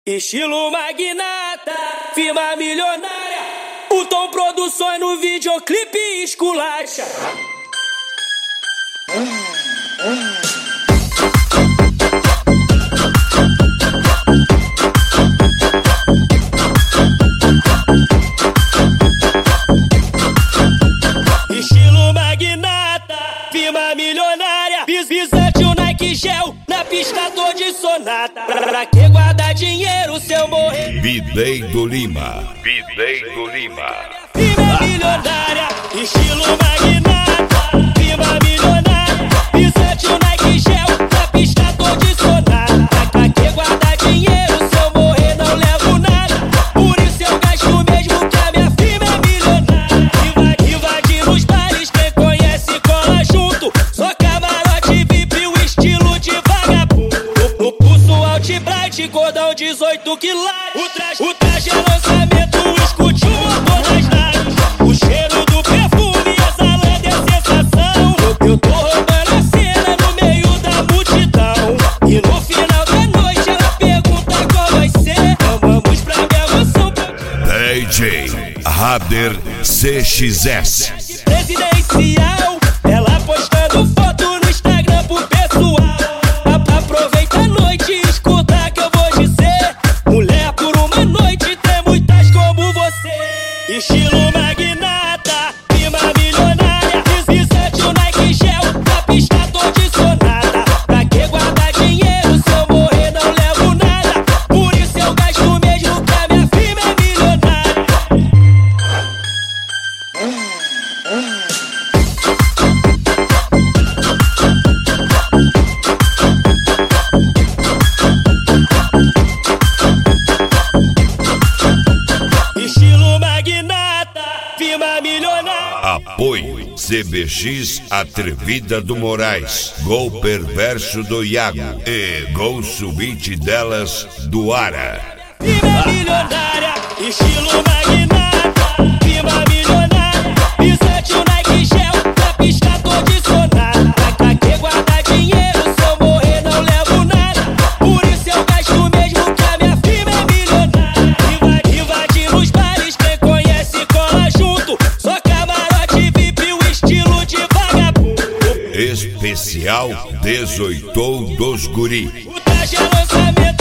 Estilo magnata, firma milionária. O Tom Produções no videoclipe esculacha. Estilo magnata, firma milionária. Pisante o Nike Gel, na pista tô de sonata. Pra que guardar dinheiro se eu morrer? Bidei do Lima. Firma milionária, estilo magnata. Firma milionária, pisante o Nike Gel, na pista tô de sonata. Pra que guardar dinheiro se eu morrer não levo nada? Por isso eu gasto mesmo que a minha firma é milionária. Invade nos bares, quem conhece cola junto. Só camarote VIP, o estilo de vagabundo. No pulso Alt-Bright, cordão 18 quilates. O traje é lançamento, escute o motor das naves. O cheiro do perfume exalando é sensação. Eu tô roubando a cena no meio da multidão. E no final da noite ela pergunta qual vai ser. Vamos pra minha mansão. DJ Rader CXS. Presidencial, ela postando foto no Instagram pro pessoal. Aproveita a noite e escuta que eu vou dizer. Mulher por uma noite tem muitas como você. Estilo magnata, firma milionária. Pisante o Nike Gel, na pista tô de sonata. Pra que guardar dinheiro se eu morrer não levo nada? Por isso eu gasto mesmo que a minha firma é milionária. Estilo magnata, firma milionária. Apoio CBX Atrevida do Moraes. Gol Perverso do Iago. E Gol Subite Delas do Ara. Firma milionária, estilo magnata. Firma milionária, pisante o Nike Gel, na pista tô de sonata. Pra que guardar dinheiro se eu morrer não levo nada? Por isso eu gasto mesmo que a minha firma é milionária. Invade nos bares, quem conhece cola junto. Só camarote VIP, o estilo de vagabundo. Especial 18 dos Guri. O traje é lançamento.